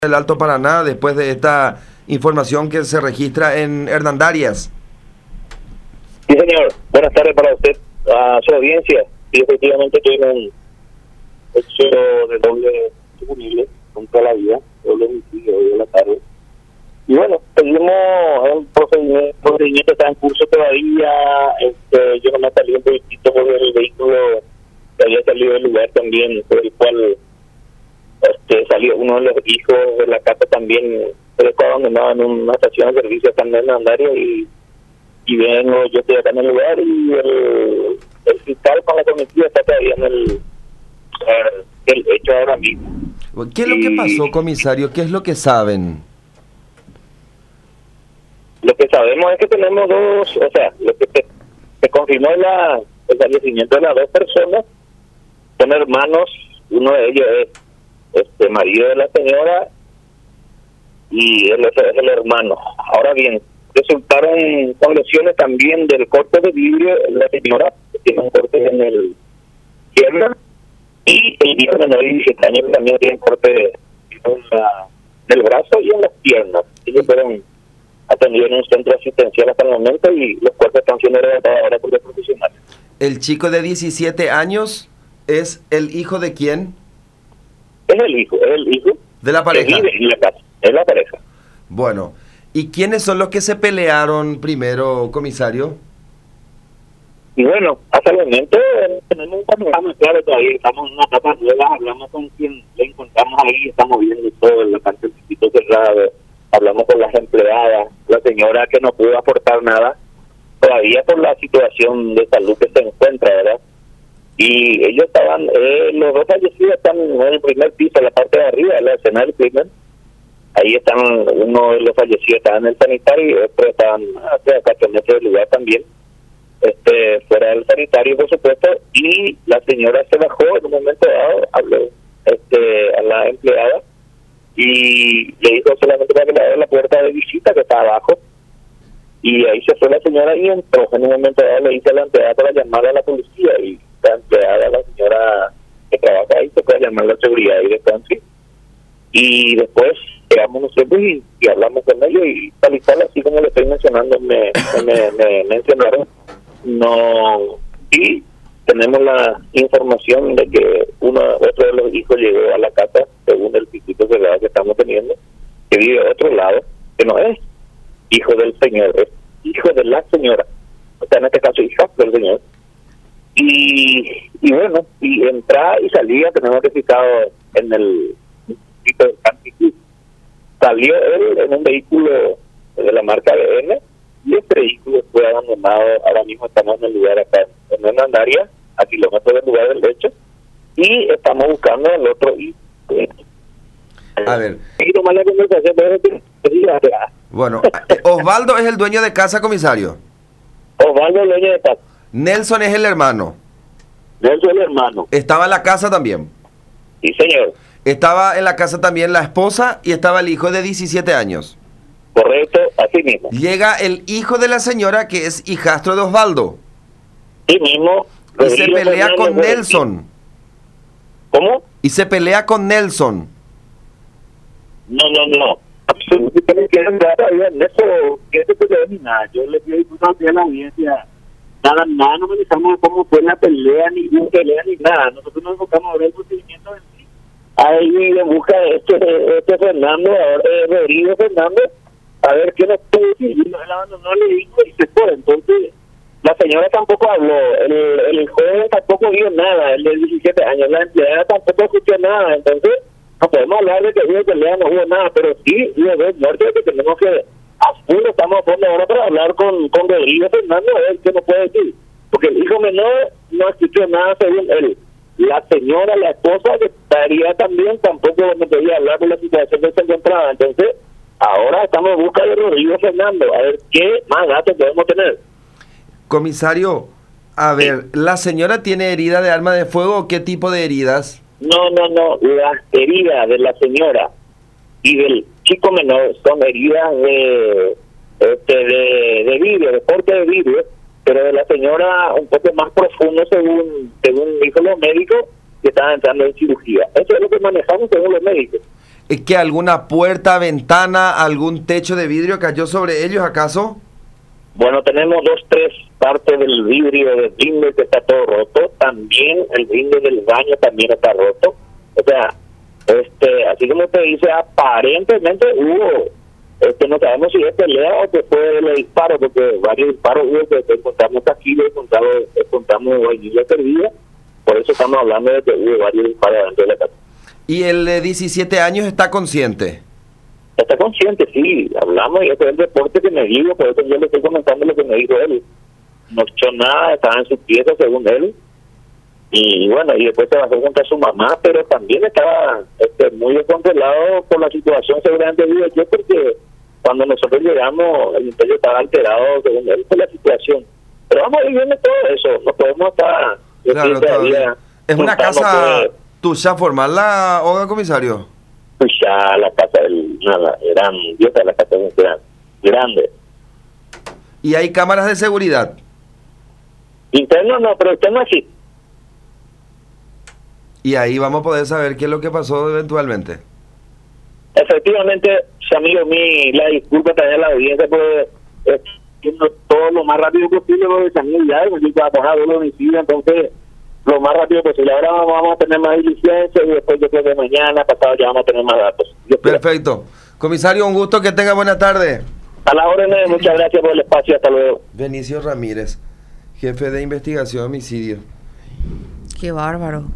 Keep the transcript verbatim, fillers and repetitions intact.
El Alto Paraná después de esta información que se registra en Hernandarias. Sí, señor. Buenas tardes para usted, a su audiencia. Y efectivamente tuvimos un hecho de doble punible contra la vida, doble homicidio hoy en la tarde. Y bueno, seguimos el procedimiento, el procedimiento está en curso todavía. Este, yo no me salí un poquitito por el vehículo que había salido del lugar también, por el cual este, salió uno de los hijos de la casa también, pero estaba abandonado en una estación de servicio acá en Hernandarias y y vengo, yo estoy acá en el lugar y el, el fiscal con la comitiva está todavía en el, el hecho ahora mismo. ¿Qué es lo que pasó, comisario? ¿Qué es lo que saben? Lo que sabemos es que tenemos dos, o sea, lo que se, se confirmó es la, el fallecimiento de las dos personas, son hermanos, uno de ellos es este marido de la señora y él es, es el hermano. Ahora bien, resultaron con lesiones también del corte de vidrio en la señora, que tiene un corte en el pierna, y el hijo menor de diecisiete años que también tiene un corte en la, del brazo y en las piernas. Ellos fueron atendidos en un centro asistencial hasta el momento y los cuerpos están siendo redactados ahora por los profesionales. ¿El chico de diecisiete años es el hijo de quién? Es el hijo, es el hijo de la pareja. Que vive en la casa, es la pareja. Bueno, ¿y quiénes son los que se pelearon primero, comisario? Y bueno, hasta el momento tenemos un panorama claro todavía, estamos en una etapa nueva, hablamos con quien le encontramos ahí, estamos viendo todo en la parte del sitio cerrado, hablamos con las empleadas, la señora que no pudo aportar nada, todavía por la situación de salud que se encuentra, ¿verdad? Y ellos estaban, eh, los dos fallecidos están en el primer piso, en la parte de arriba, en la escena del crimen. Ahí están, uno de los fallecidos estaba en el sanitario y otro estaban a cuatro metros del lugar también, este fuera del sanitario, por supuesto, y la señora se bajó en un momento dado, habló este, a la empleada y le dijo solamente para que le abra la puerta de visita que está abajo, y ahí se fue la señora y entró. En un momento dado le dice a la empleada para llamar a la policía y la empleada, la señora que trabaja ahí, se puede llamar a la seguridad directamente. Y después llegamos nosotros y, y hablamos con ellos y tal y tal, así como le estoy mencionando, me, me, me mencionaron. No, y tenemos la información de que uno otro de los hijos llegó a la casa, según el circuito cerrado que estamos teniendo, que vive a otro lado, que no es hijo del señor, es hijo de la señora, o sea, en este caso hija del señor. Y, y bueno, y entraba y salía, tenemos registrado en el circuito de Santiago. Salió él en un vehículo de la marca B M y este vehículo fue abandonado. Ahora mismo estamos en el lugar acá en Hernandarias, a kilómetros del lugar del hecho, y estamos buscando al otro. Y, a ver. Y tomar la conversación de bueno, Osvaldo es el dueño de casa, comisario. Osvaldo es el dueño de casa. Nelson es el hermano. Nelson es el hermano. ¿Estaba en la casa también? Sí, señor. Estaba en la casa también la esposa y estaba el hijo de diecisiete años. Correcto, así mismo. Llega el hijo de la señora que es hijastro de Osvaldo. Sí mismo. Y se pelea con Nelson. ¿Cómo? Y se pelea con Nelson. No, no, no. Absolutamente no quieren dar todavía en eso, que se pelea ni nada. Yo le pido disculpas a la audiencia. Nada, nada, no analizamos cómo fue la pelea, ni una pelea, ni nada. Nosotros nos enfocamos a ver el procedimiento en sí. Ahí le busca este, este Fernando, ahora eh, Rodrigo Fernando, a ver qué nos puede decir. Y él abandonó, le dijo y se fue. Entonces, la señora tampoco habló, el, el joven tampoco vio nada, el de diecisiete años, la empleada tampoco escuchó nada. Entonces, no podemos hablar de que hubo pelea, no hubo nada, pero sí hubo dos muertes que tenemos que, a puro, estamos a fondo ahora para hablar con, con Rodrigo Fernando, a ver qué nos puede decir. Porque el hijo menor no escuchó nada según él. La señora, la esposa, que estaría también, tampoco me podía hablar de la situación que se encontraba. Entonces, ahora estamos en busca de Rodrigo Fernando, a ver qué más datos podemos tener. Comisario, a ver, sí. ¿La señora tiene herida de arma de fuego o qué tipo de heridas? No, no, no, las heridas de la señora y del chico menor son heridas de, este, de, de vidrio, de corte de vidrio, pero de la señora un poco más profundo según según dijo los médicos que estaban entrando en cirugía. Eso es lo que manejamos según los médicos. eh, ¿que alguna puerta, ventana, algún techo de vidrio cayó sobre ellos acaso? Bueno, tenemos dos, tres partes del vidrio del blinde que está todo roto. También el blinde del baño también está roto. O sea, este, así como te dice, aparentemente hubo, este, no sabemos si es pelea o que fue el disparo, porque varios disparos hubo, que encontramos casquillos, encontramos, encontramos vainilla perdida. Por eso estamos hablando de que hubo varios disparos dentro de la casa. ¿Y el de diecisiete años está consciente? Está consciente, sí, hablamos y ese es el reporte que me dijo, por eso yo le estoy comentando lo que me dijo él. No echó nada, estaba en su pieza según él, y bueno, y después se bajó junto a su mamá, pero también estaba este, muy descontrolado por la situación, seguramente digo yo, porque cuando nosotros llegamos, el imperio estaba alterado según él por la situación. Pero vamos a ir viendo todo eso, no podemos estar... Claro, todavía. ¿Es una casa tuya formal, la Oga, comisario? Pues ya la casa del, nada, eran, yo sé, la casa eran grande. ¿Y hay cámaras de seguridad? Interno no, pero externo sí. Y ahí vamos a poder saber qué es lo que pasó eventualmente. Efectivamente, amigo mío, la disculpa también a la audiencia por haciendo todo lo más rápido posible, porque también ya hemos trabajado los homicidios, entonces lo más rápido posible. Ahora vamos a tener más diligencia y después yo creo que mañana, pasado, ya vamos a tener más datos. Perfecto. Comisario, un gusto, que tenga buena tarde. A la orden, muchas gracias por el espacio, hasta luego. Benicio Ramírez, jefe de investigación de homicidio. Qué bárbaro.